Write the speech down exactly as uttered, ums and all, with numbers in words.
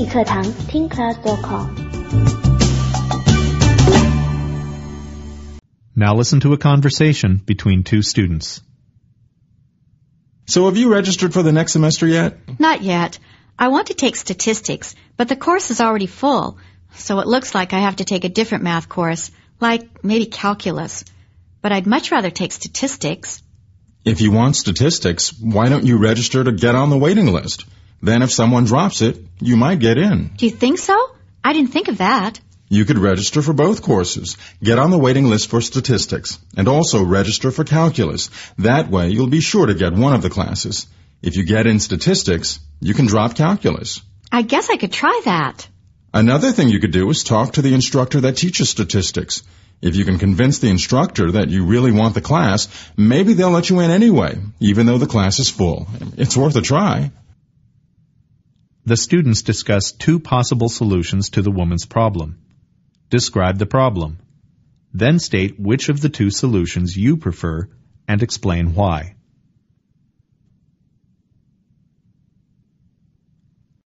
英语课堂听 class dot com。 Now listen to a conversation between two students. So have you registered for the next semester yet? Not yet. I want to take statistics, but the course is already full, so it looks like I have to take a different math course, like maybe calculus. But I'd much rather take statistics. If you want statistics, why don't you register to get on the waiting list? Then if someone drops it, you might get in. Do you think so? I didn't think of that. You could register for both courses, get on the waiting list for statistics, and also register for calculus. That way you'll be sure to get one of the classes. If you get in statistics, you can drop calculus. I guess I could try that. Another thing you could do is talk to the instructor that teaches statistics. If you can convince the instructor that you really want the class, maybe they'll let you in anyway, even though the class is full. It's worth a try. The students discuss two possible solutions to the woman's problem. Describe the problem. Then state which of the two solutions you prefer and explain why.